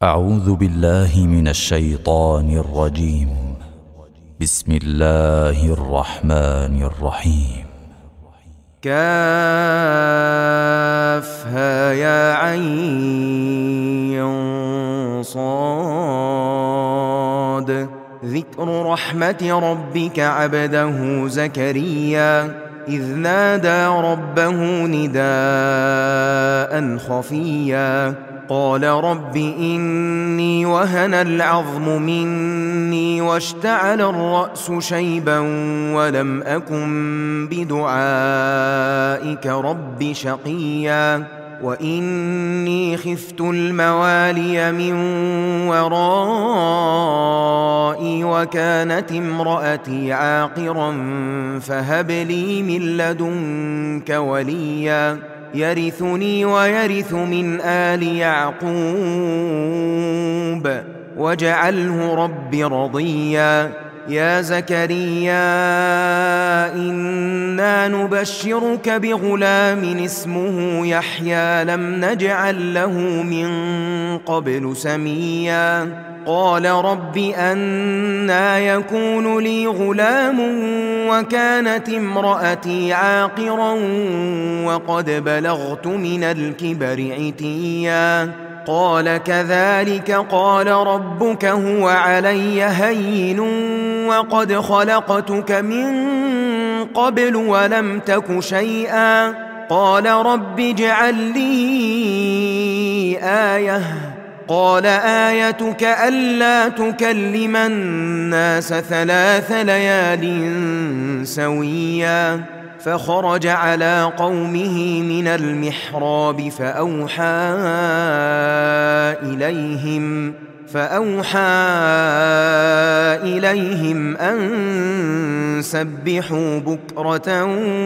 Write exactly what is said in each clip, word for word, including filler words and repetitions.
أعوذ بالله من الشيطان الرجيم. بسم الله الرحمن الرحيم. كافها يا عين صاد ذكر رحمة ربك عبده زكريا إذ نادى ربه نداء خفيا قال رب إني وهن العظم مني واشتعل الرأس شيبا ولم أكن بدعائك رب شقيا وإني خفت الموالي من ورائي وكانت امرأتي عاقرا فهب لي من لدنك وليا يرثني ويرث من آل يعقوب واجعله رب رضيا يا زكريا إنا نبشرك بغلام اسمه يحيى لم نجعل له من قبل سميا قال رب أنى يكون لي غلام وكانت امرأتي عاقرا وقد بلغت من الكبر عتيا قال كذلك قال ربك هو علي هين وقد خلقتك من قبل ولم تك شيئا قال رب اجعل لي آية قال آيتك ألا تكلم الناس ثلاث ليال سويا فخرج على قومه من المحراب فأوحى إليهم فأوحى إليهم أن سبحوا بكرة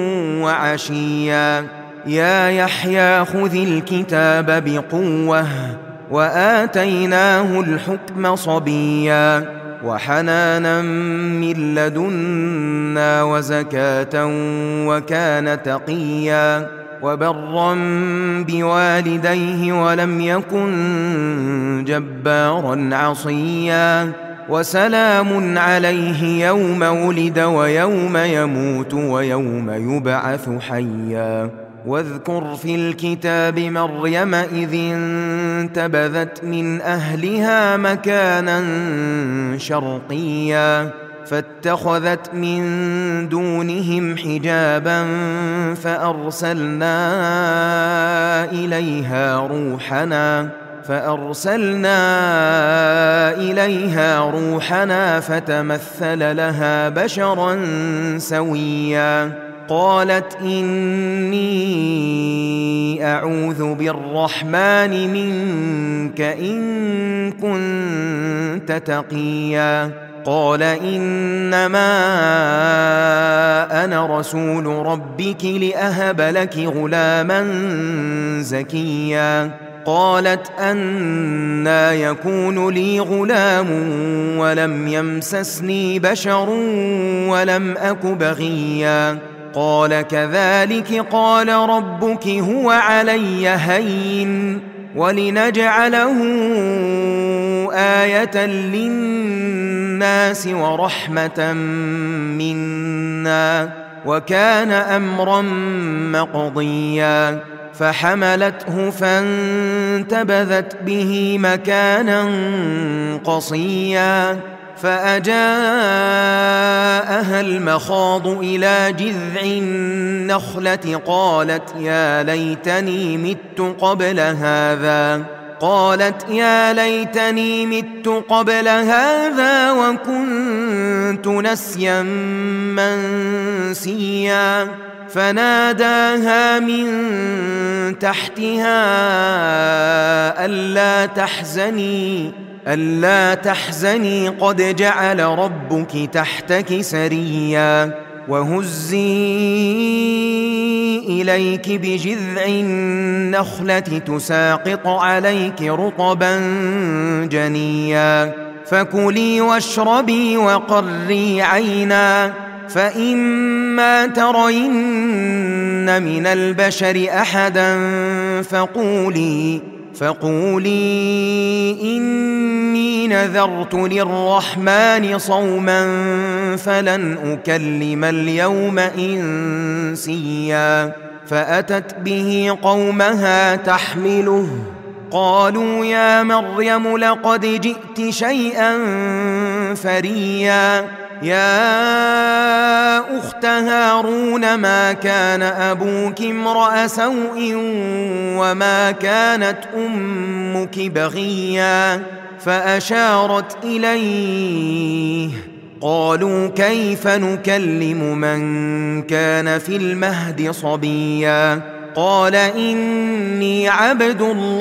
وعشيا يا يحيى خذ الكتاب بقوة وآتيناه الحكم صبيا وحنانا من لدنا وزكاة وكان تقيا وبرا بوالديه ولم يكن جبارا عصيا وسلام عليه يوم ولد ويوم يموت ويوم يبعث حيا واذكر في الكتاب مريم إذ انتبذت من أهلها مكانا شرقيا فاتخذت من دونهم حجابا فأرسلنا إليها روحنا فأرسلنا إليها روحنا فتمثل لها بشرا سويا قالت إني أعوذ بالرحمن منك إن كنت تقيا قال إنما أنا رسول ربك لأهب لك غلاما زكيا قالت أنى يكون لي غلام ولم يمسسني بشر ولم أك بغيا قال كذلك قال ربك هو علي هين ولنجعله آية للناس ورحمة منا وكان أمرا مقضيا فحملته فانتبذت به مكانا قصيا فأجاءها المخاض إلى جذع النخلة قالت يا ليتني مت قبل هذا قالت يا ليتني مت قبل هذا وكنت نسيا منسيا فناداها من تحتها ألا تحزني ألا تحزني قد جعل ربك تحتك سريا وهزي إليك بجذع النخلة تساقط عليك رطبا جنيا فكلي واشربي وقري عينا فإما ترين من البشر أحدا فقولي فقولي إني نذرت للرحمن صوما فلن أكلم اليوم إنسيا فأتت به قومها تحمله قالوا يا مريم لقد جئت شيئا فريا يا أخت هارون ما كان أبوك امرأ سوء وما كانت أمك بغيا فأشارت إليه قالوا كيف نكلم من كان في المهد صبيا قال إني عبد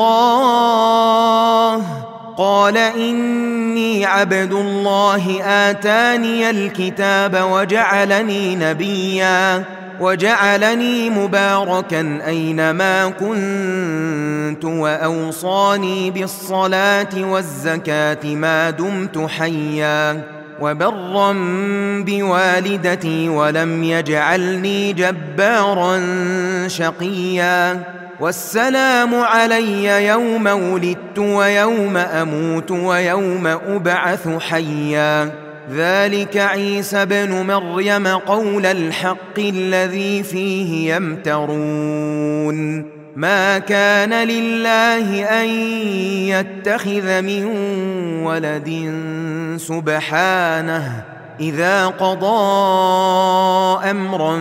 الله قال إني عبد الله آتاني الكتاب وجعلني نبيا وجعلني مباركا أينما كنت وأوصاني بالصلاة والزكاة ما دمت حيا وبرا بوالدتي ولم يجعلني جبارا شقيا والسلام علي يوم ولدت ويوم أموت ويوم أبعث حيا ذلك عيسى ابن مريم قول الحق الذي فيه يمترون ما كان لله أن يتخذ من ولد سبحانه إذا قضى أمرا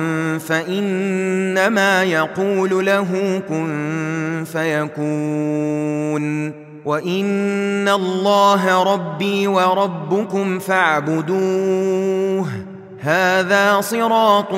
فإنما يقول له كن فيكون وإن الله ربي وربكم فاعبدوه هذا صراط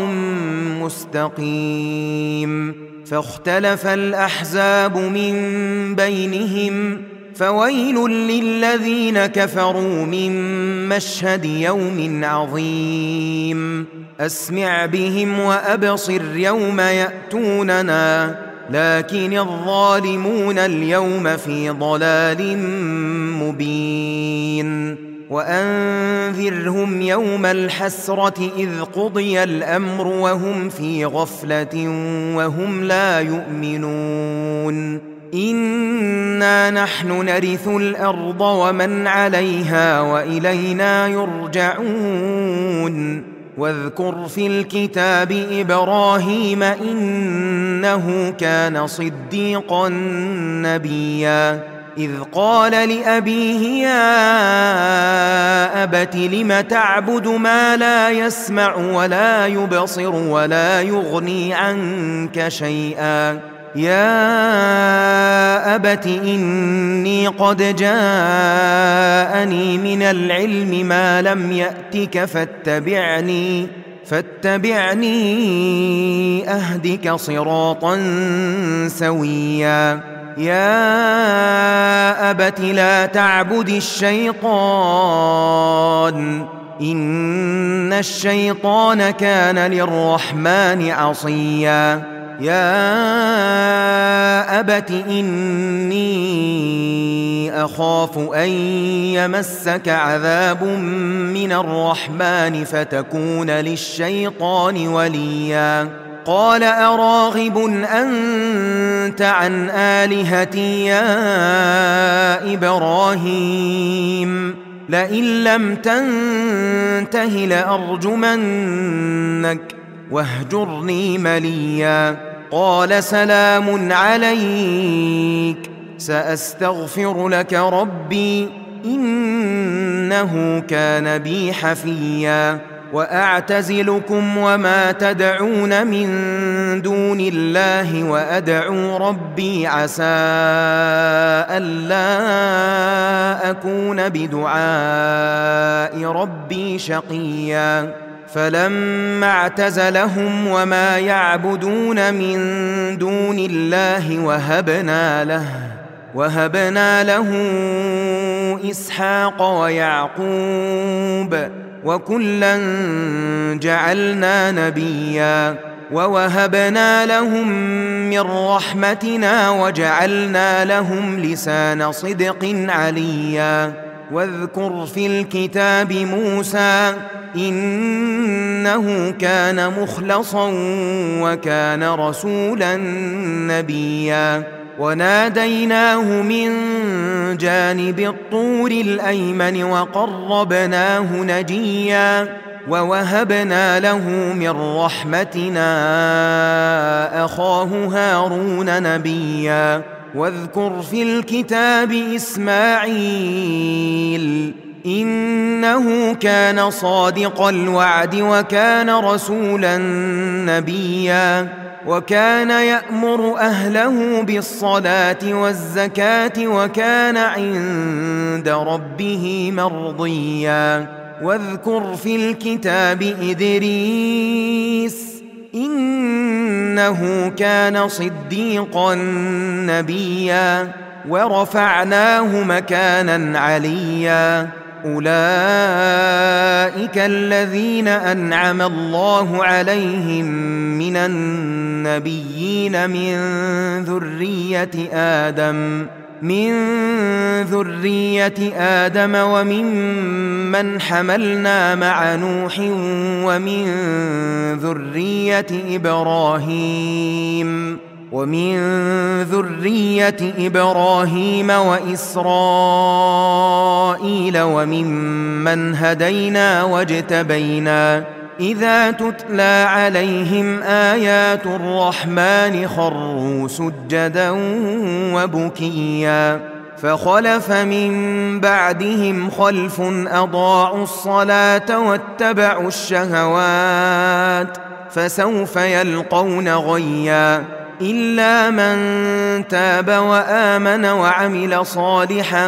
مستقيم فاختلف الأحزاب من بينهم فويل للذين كفروا من مشهد يوم عظيم أسمع بهم وأبصر يوم يأتوننا لكن الظالمون اليوم في ضلال مبين وأنذرهم يوم الحسرة إذ قضي الأمر وهم في غفلة وهم لا يؤمنون إنا نحن نرث الأرض ومن عليها وإلينا يرجعون واذكر في الكتاب إبراهيم إنه كان صديقا نبيا إذ قال لأبيه يا أبت لم تعبد ما لا يسمع ولا يبصر ولا يغني عنك شيئا يا أبت إني قد جاءني من العلم ما لم يأتك فاتبعني فاتبعني أهدك صراطا سويا يا أبت لا تعبد الشيطان إن الشيطان كان للرحمن عصيا يا أبت إني أخاف أن يمسك عذاب من الرحمن فتكون للشيطان وليا قال أراغب أنت عن آلهتي يا إبراهيم لئن لم تنته لأرجمنك واهجرني مليا قال سلام عليك سأستغفر لك ربي إنه كان بي حفيا وأعتزلكم وما تدعون من دون الله وأدعو ربي عسى ألا أكون بدعاء ربي شقيا فلما اعتزلهم وما يعبدون من دون الله وهبنا له وهبنا له إسحاق ويعقوب وكلا جعلنا نبيا ووهبنا لهم من رحمتنا وجعلنا لهم لسان صدق عليا واذكر في الكتاب موسى إنه كان مخلصا وكان رسولا نبيا وناديناه من جانب الطور الأيمن وقربناه نجيا ووهبنا له من رحمتنا أخاه هارون نبيا واذكر في الكتاب إسماعيل إنه كان صادق الوعد وكان رسولا نبيا وكان يأمر أهله بالصلاة والزكاة وكان عند ربه مرضيا واذكر في الكتاب إدريس إنه كان صديقا نبيا ورفعناه مكانا عليا أولئك الذين أنعم الله عليهم من النبيين من ذرية آدم من ذرية آدم وممن حملنا مع نوح ومن ذرية إبراهيم ومن ذرية إبراهيم وإسرائيل وممن هدينا واجتبينا إذا تتلى عليهم آيات الرحمن خروا سجدا وبكيا فخلف من بعدهم خلف أضاعوا الصلاة واتبعوا الشهوات فسوف يلقون غيا إلا من تاب وآمن وعمل صالحا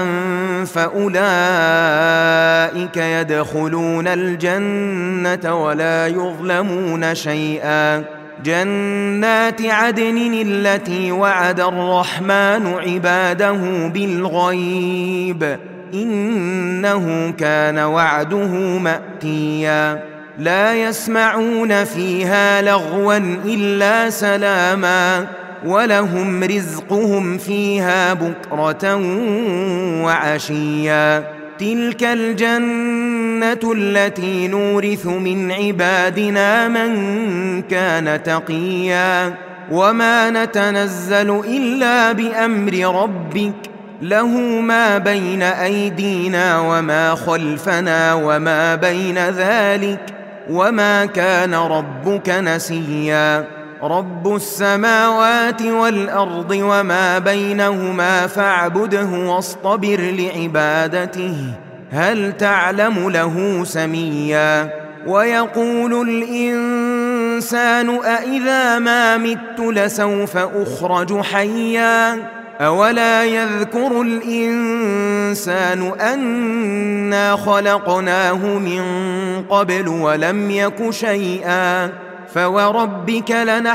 فأولئك يدخلون الجنة ولا يظلمون شيئا جنات عدن التي وعد الرحمن عباده بالغيب إنه كان وعده مأتيا لا يسمعون فيها لغوا إلا سلاما ولهم رزقهم فيها بكرة وعشيا تلك الجنة التي نورث من عبادنا من كان تقيا وما نتنزل إلا بأمر ربك له ما بين أيدينا وما خلفنا وما بين ذلك وما كان ربك نسيا رب السماوات والأرض وما بينهما فاعبده واصطبر لعبادته هل تعلم له سميا ويقول الإنسان أإذا ما مت لسوف أخرج حيا أولا يذكر الإنسان أنا خلقناه من قبل ولم يك شيئا فوربك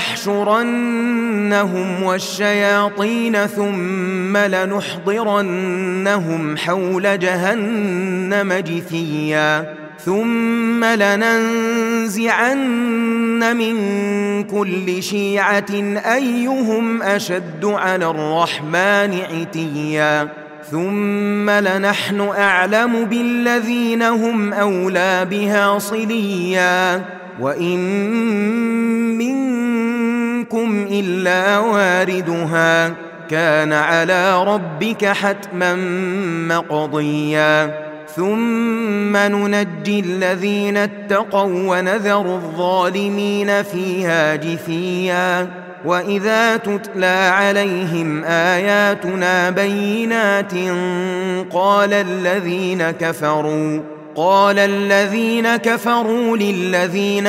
لنحشرنهم والشياطين ثم لنحضرنهم حول جهنم جثيا ثم لننزعن من كل شيعة أيهم أشد على الرحمن عتيا ثم لنحن أعلم بالذين هم أولى بها صليا وإن منكم إلا واردها كان على ربك حتما مقضيا ثم ننجي الذين اتقوا ونذر الظالمين فيها جثيا وإذا تتلى عليهم آياتنا بينات قال الذين كفروا قال الذين كفروا للذين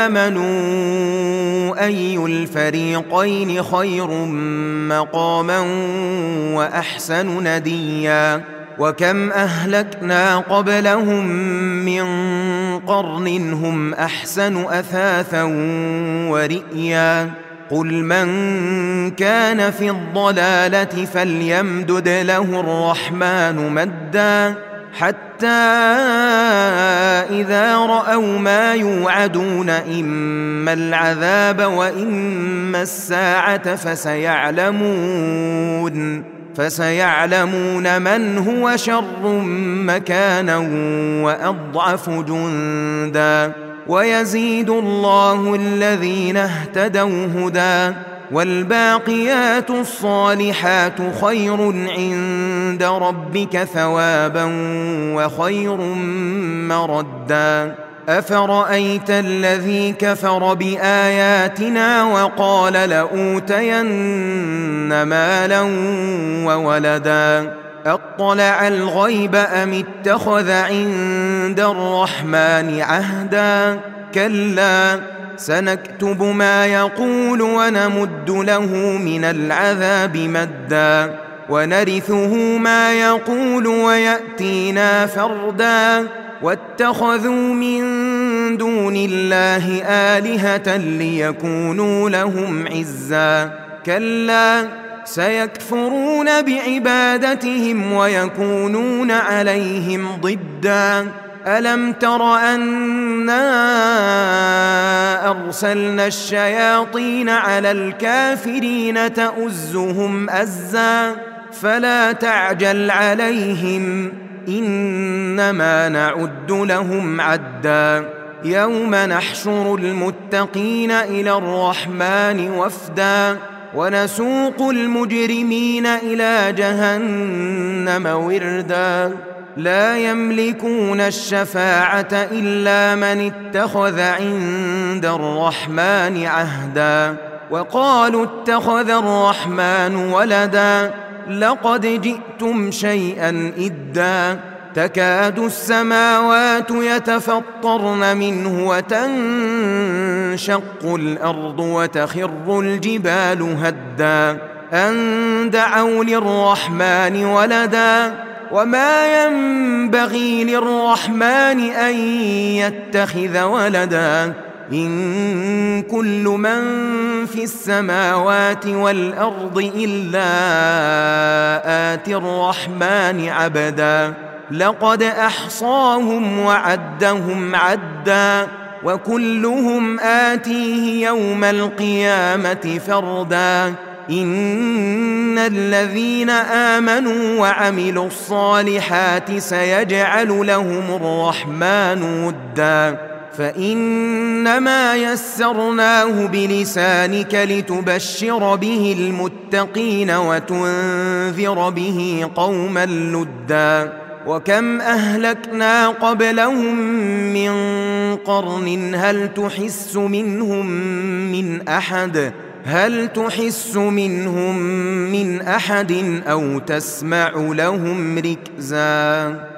آمنوا أي الفريقين خير مقاما وأحسن نديا وكم أهلكنا قبلهم من قرن هم أحسن أثاثا ورئيا قل من كان في الضلالة فليمدد له الرحمن مدا حتى إذا رأوا ما يوعدون إما العذاب وإما الساعة فسيعلمون فسيعلمون من هو شر مكانا وأضعف جندا ويزيد الله الذين اهتدوا هدى والباقيات الصالحات خير عند ربك ثوابا وخير مردا أفرأيت الذي كفر بآياتنا وقال لأوتين مالا وولدا أطلع الغيب أم اتخذ عند الرحمن عهدا كلا سنكتب ما يقول ونمد له من العذاب مدا ونرثه ما يقول ويأتينا فردا واتخذوا من دون الله آلهة ليكونوا لهم عزا كلا سيكفرون بعبادتهم ويكونون عليهم ضدا ألم تر أنا أرسلنا الشياطين على الكافرين تؤزهم أزا فلا تعجل عليهم إنما نعد لهم عدا يوم نحشر المتقين إلى الرحمن وفدا ونسوق المجرمين إلى جهنم وردا لا يملكون الشفاعة إلا من اتخذ عند الرحمن عهدا وقالوا اتخذ الرحمن ولدا لقد جئتم شيئا إدا تكاد السماوات يتفطرن منه وتنشق الأرض وتخر الجبال هدا أن دعوا للرحمن ولدا وما ينبغي للرحمن أن يتخذ ولدا إن كل من في السماوات والأرض إلا آتي الرحمن عبدا لقد أحصاهم وعدهم عدا وكلهم آتيه يوم القيامة فردا إن الذين آمنوا وعملوا الصالحات سيجعل لهم الرحمن ودا فإنما يسرناه بلسانك لتبشر به المتقين وتنذر به قوما لدا وكم أهلكنا قبلهم من قرن هل تحس منهم من أحد هل تحس منهم من أحد أو تسمع لهم ركزا